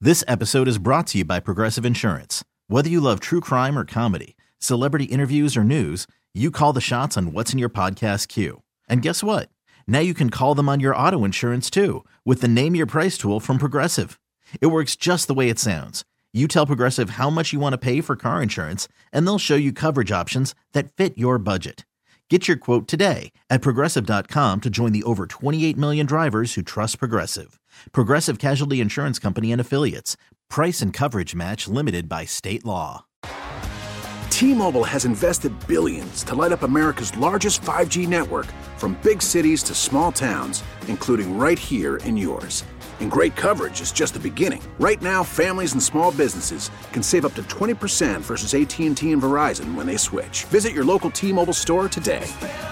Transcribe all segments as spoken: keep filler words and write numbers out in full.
This episode is brought to you by Progressive Insurance. Whether you love true crime or comedy, celebrity interviews or news, you call the shots on what's in your podcast queue. And guess what? Now you can call them on your auto insurance too with the Name Your Price tool from Progressive. It works just the way it sounds. You tell Progressive how much you want to pay for car insurance, and they'll show you coverage options that fit your budget. Get your quote today at Progressive dot com to join the over twenty-eight million drivers who trust Progressive. Progressive Casualty Insurance Company and Affiliates. Price and coverage match limited by state law. T-Mobile has invested billions to light up America's largest five G network, from big cities to small towns, including right here in yours. And great coverage is just the beginning. Right now, families and small businesses can save up to twenty percent versus A T and T and Verizon when they switch. Visit your local T-Mobile store today.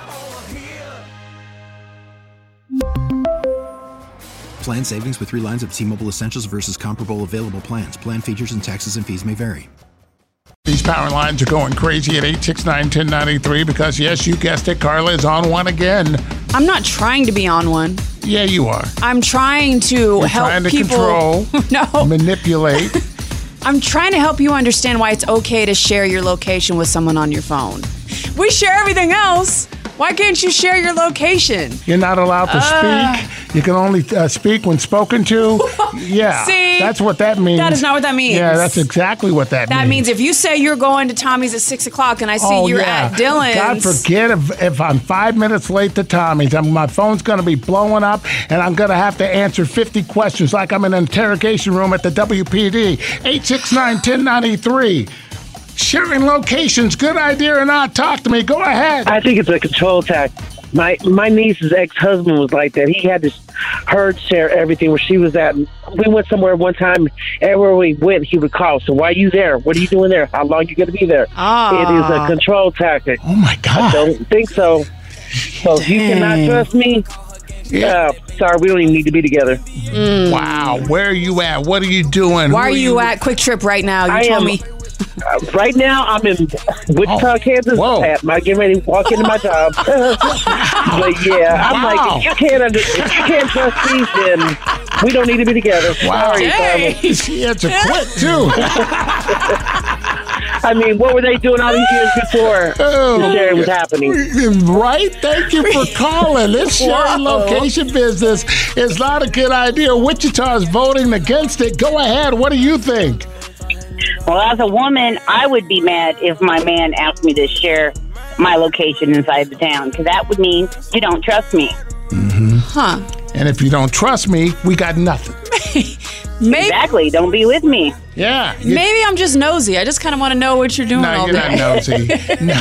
Plan savings with three lines of T-Mobile Essentials versus comparable available plans. Plan features and taxes and fees may vary. These power lines are going crazy at eight six nine, one zero nine three because, yes, you guessed it, Carla is on one again. I'm not trying to be on one. Yeah, you are. I'm trying to You're help trying to people. control, no. manipulate. I'm trying to help you understand why it's okay to share your location with someone on your phone. We share everything else. Why can't you share your location? You're not allowed to uh, speak. You can only uh, speak when spoken to. Yeah. See? That's what that means. That is not what that means. Yeah, that's exactly what that, that means. That means if you say you're going to Tommy's at six o'clock and I see oh, you're yeah. at Dylan's. God forbid if, if I'm five minutes late to Tommy's, I'm, my phone's going to be blowing up and I'm going to have to answer fifty questions like I'm in an interrogation room at the W P D. eight six nine, one zero nine three. Sharing locations, good idea or not? Talk to me. Go ahead. I think it's a control tactic. My my niece's ex-husband was like that. He had to her share everything where she was at. We went somewhere one time. Everywhere we went, he would call. So why are you there? What are you doing there? How long are you going to be there? Oh. It is a control tactic. Oh, my God. I don't think so. So if you cannot trust me, yeah. Uh, sorry, we don't even need to be together. Mm. Wow. Where are you at? What are you doing? Why are, are you, you at Quick Trip right now? You I told am, me. Uh, right now, I'm in Wichita, oh. Kansas. Whoa. At my getting ready to walk into my job. But yeah, I'm wow. like, if you can't under, if you can't trust me, then we don't need to be together. Wow. Sorry, She had to quit too. I mean, what were they doing all these years before oh, the sharing was happening? Right? Thank you for calling. This sharing location business is not a good idea. Wichita is voting against it. Go ahead. What do you think? Well, as a woman, I would be mad if my man asked me to share my location inside the town, because that would mean you don't trust me. Mm-hmm. Huh. And if you don't trust me, we got nothing. Maybe, exactly. Don't be with me. Yeah. You, maybe I'm just nosy. I just kind of want to know what you're doing no, all you're day. not nosy. No.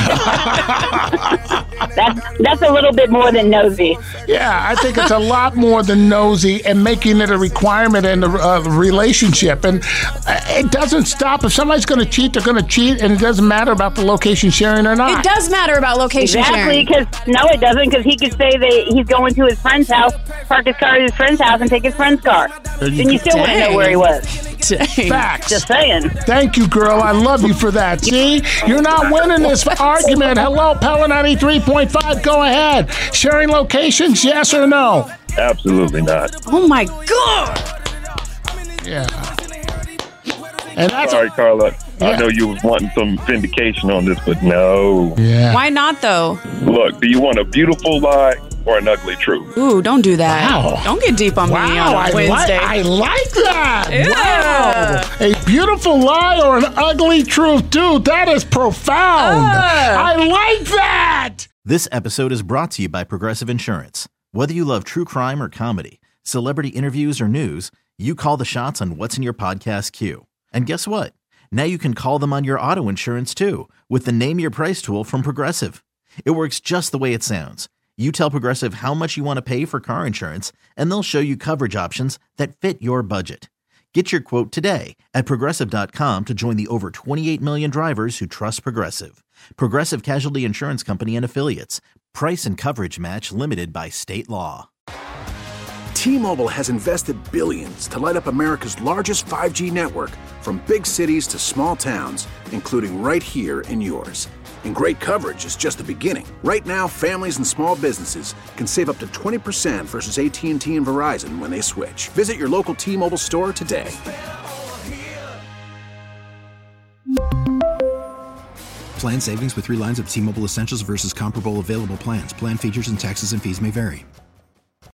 That's, that's a little bit more than nosy. Yeah, I think it's a lot more than nosy and making it a requirement in the uh, relationship. And uh, it doesn't stop. If somebody's going to cheat, they're going to cheat, and it doesn't matter about the location sharing or not. It does matter about location exactly, sharing. Exactly, because no, it doesn't, because he could say that he's going to his friend's house, park his car at his friend's house, and take his friend's car. You then you still wouldn't know where he was. Dang. Facts. Just saying. Thank you, girl. I love you for that. See? You're not winning this argument. Hello, Pella ninety-three point five. Go ahead. Sharing locations, yes or no? Absolutely not. Oh, my God. Yeah. And that's Sorry, a- Carla. Yeah. I know you was wanting some vindication on this, but no. Yeah. Why not, though? Look, do you want a beautiful lie or an ugly truth? Ooh, don't do that. Wow. Don't get deep on Wow, me on a I Wednesday. like, I like that. Yeah. Wow. A beautiful lie or an ugly truth. Dude, that is profound. Uh. I like that. This episode is brought to you by Progressive Insurance. Whether you love true crime or comedy, celebrity interviews or news, you call the shots on what's in your podcast queue. And guess what? Now you can call them on your auto insurance too with the Name Your Price tool from Progressive. It works just the way it sounds. You tell Progressive how much you want to pay for car insurance, and they'll show you coverage options that fit your budget. Get your quote today at Progressive dot com to join the over twenty-eight million drivers who trust Progressive. Progressive Casualty Insurance Company and Affiliates. Price and coverage match limited by state law. T-Mobile has invested billions to light up America's largest five G network, from big cities to small towns, including right here in yours. And great coverage is just the beginning. Right now, families and small businesses can save up to twenty percent versus A T and T and Verizon when they switch. Visit your local T-Mobile store today. Plan savings with three lines of T-Mobile Essentials versus comparable available plans. Plan features and taxes and fees may vary.